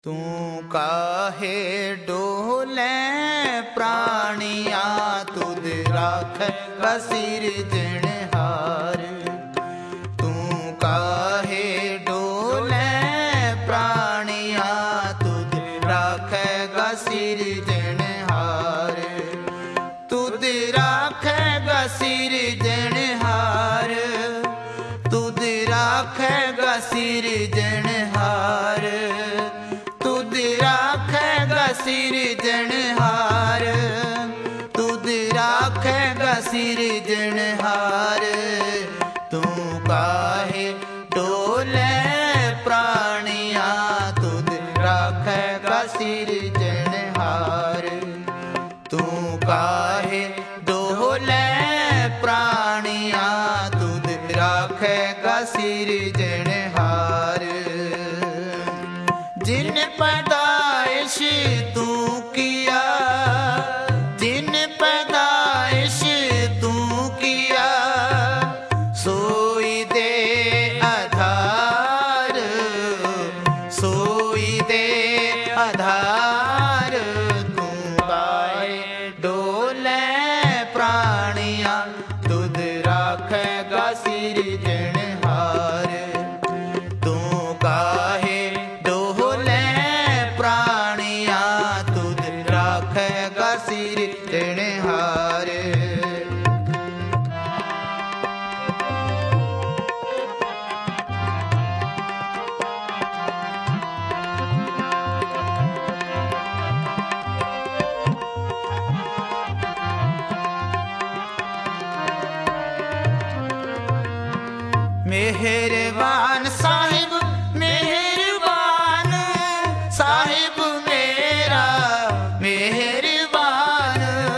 तू काहे डोले प्राणिया तुद राखेगा सिरजनहार। तू काहे डोले प्राणिया तुद राखेगा सिरजनहार। तुद राखेगा सिरजनहार, तुद राखेगा सिरजनहार, तुद राखेगा सिरजनहार, तुद राखेगा सिरजनहार। तू काहे डोले प्राणिया तुद राखेगा सिरजनहार। तू काहे डोले प्राणिया तुद राखेगा सिरजनहार। जिन पैदाइश तू किया, जिन पैदाइश तू किया, सोई दे आधार, सोई दे आधार। तू काहे डोले प्राणिया तुद राखेगा सिरजनहार। तू काहे डोले प्राणिया तुद राखेगा सिरजनहार। मेहरबान साहिब मेहरबान, साहिब मेरा मेहरबान।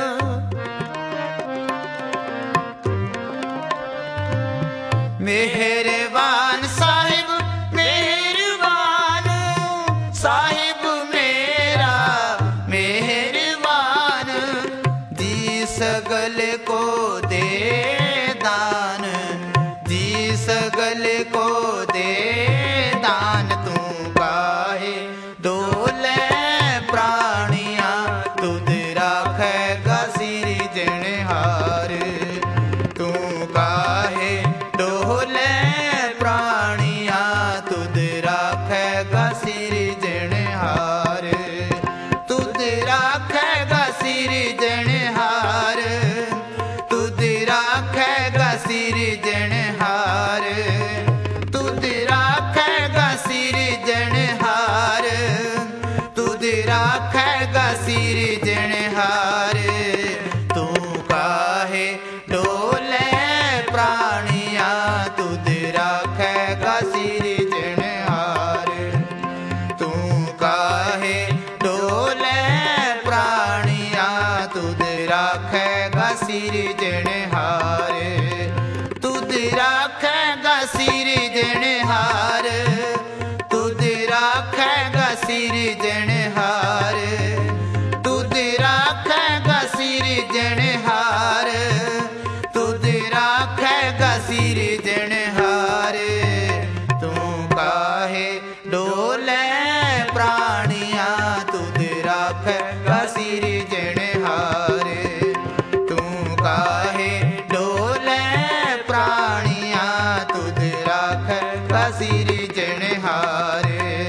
मेहरबान साहिब मेहरबान, साहिब मेरा मेहरबान। जी सगल को दे दान, जी सगल को दे दान। तू काहे डोले प्राणिया तुद राखेगा सिरजनहार। तू काहे डोले प्राणिया तुद राखेगा सिरजनहार। तुद राखेगा सिरजनहार, तुद राखेगा सिरजनहार, तुद राखेगा सिरजनहार, तुद राखेगा सिरजनहार। तू काहे डोले प्राणिया तुद राखेगा सिरजनहार। तू काहे डोले प्राणिया तुद राखेगा सिरजनहार। तुद राखेगा सिरजनहार, तुद राखेगा सिरजनहार, तुद राखेगा सिरजनहार, तुद राखेगा सिरजनहार। तू काहे डोले प्राणिया तुद राखेगा सिरजनहार। तू काहे डोले प्राणिया तुद राखेगा सिरजनहार।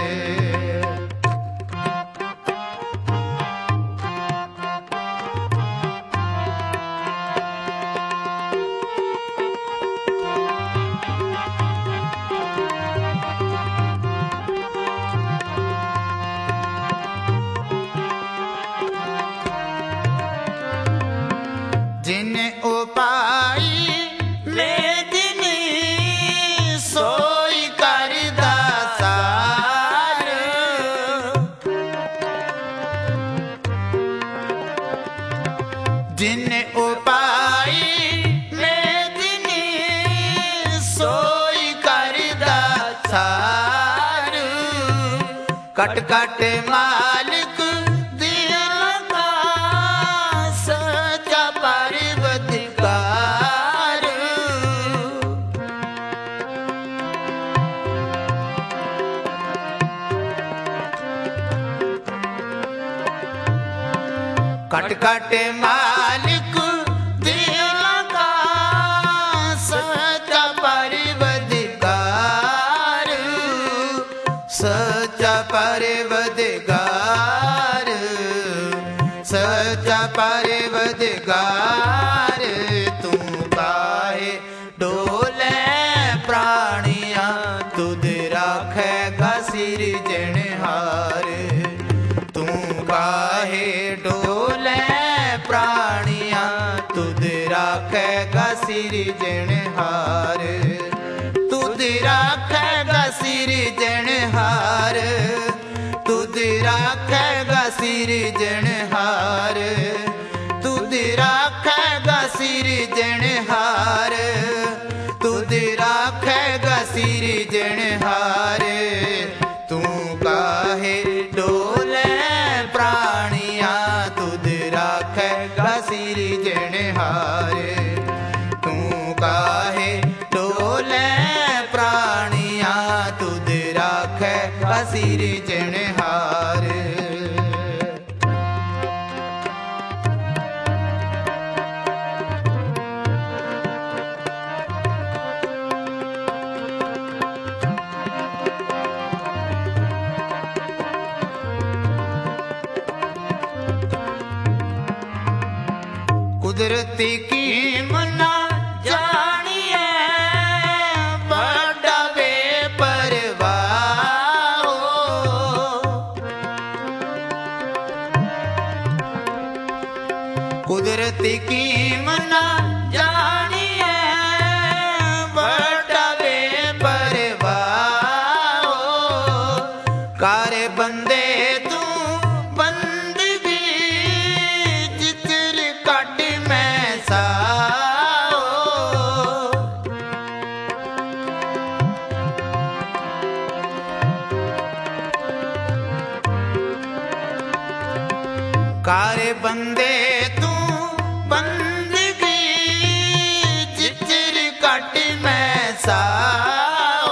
जिन उपाई मेदिनी सोई करदा सार। जिन उपाई मेदिनी सोई करदा सार। कट कट मालिक दिल का सच्चा परवदिगार। कट कट मालिक दिलों का सच्चा परवरदिगार, सच्चा परवरदिगार, सच्चा परवरदिगार। तू काहे डोले प्राणियां तुध राखेगा सिरजनहार। तू काहे डोले प्राणियां तुध राखेगा सिरजनहार। तुध राखेगा सिरजनहार, तुध राखेगा सिरजनहार, तुध राखेगा सिरजनहार, तुध राखेगा सिरजनहार। तू काहे डोले प्राणियां तुध राखेगा सिरजनहार। तू काहे डोले प्राणियां तुध राखेगा सिरजनहार। कुदरती की मना जानिए बड़ा बेपरवाह हो। कुदरती की मना जानिए बड़ा बेपरवाह हो। कारे बंदे तू बंदगी जितर कट में साओ। कारे बंदे तू बंदगी जितर कट में साओ।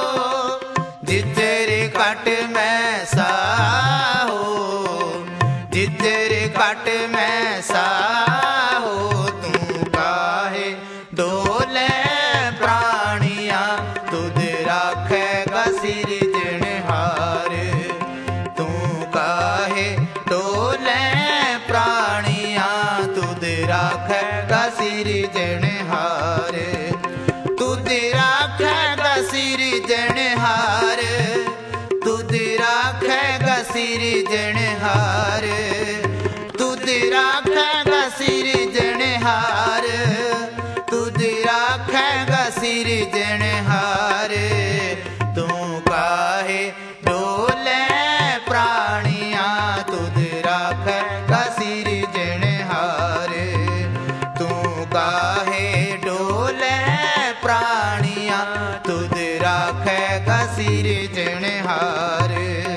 जितर कट में साओ, जितर कट में साओ। तू काहे डोले प्राणियां तुध राखेगा सिरजनहार। तू काहे डोले प्राणियां तुध राखेगा सिरजनहार। तुध राखेगा सिरजनहार, तुध राखेगा सिरजनहार, तुध राखेगा सिरजनहार, तुध राखेगा सिरजनहार। तू काहे डोले प्राणियां तुध राखेगा सिरजनहार। तू काहे डोले प्राणियां तुध राखेगा सिरजनहार।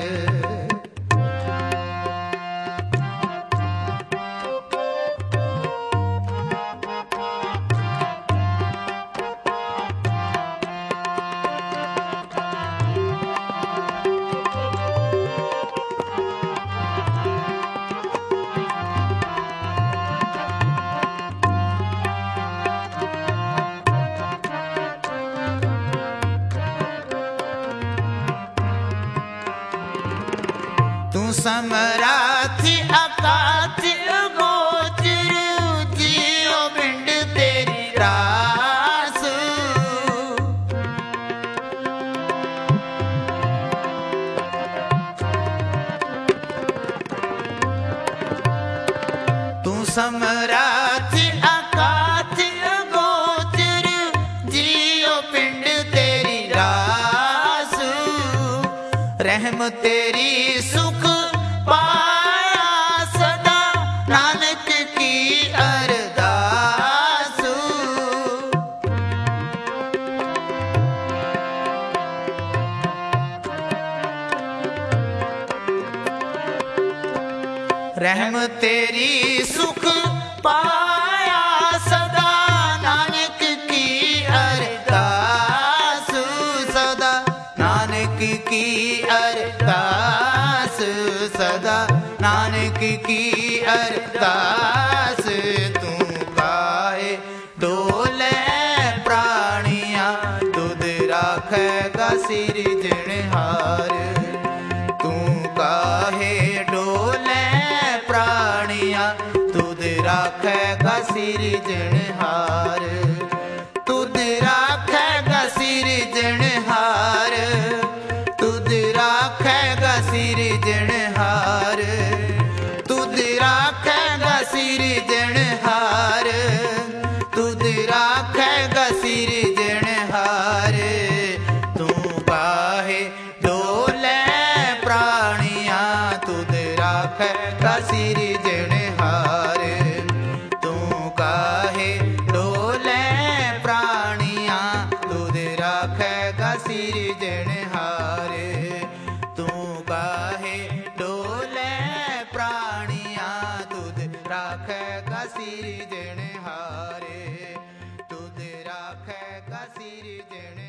तू समराथी अकाथी गोचर जियो बिंड तेरी रास। तू समराथी अकाथी गोचर जियो पिंड तेरी रास। रहम तेरी सुख पाया सदा नानक की अरदास। रहम तेरी सुख पाया सदा नानक की अरदास। सदा नानक की अरदास, सदा नानक की अरदास तू काहे डोले प्राणिया तुद राखेगा सिरजनहार तू काहे डोले प्राणिया तुद राखेगा सिरजनहार तुद राखेगा सिरजनहार तुद राखेगा सिरजनहार तुद राखेगा सिरजनहार तुद राखेगा सिरजनहार तू काहे डोले प्राणिया तुद राखेगा सिरजनहार तू काहे डोले प्राणिया तुद राखेगा सिरजनहार तू काहे डोले प्राणिया तुद राखेगा सिरजनहार तुद राखेगा सिरजनहार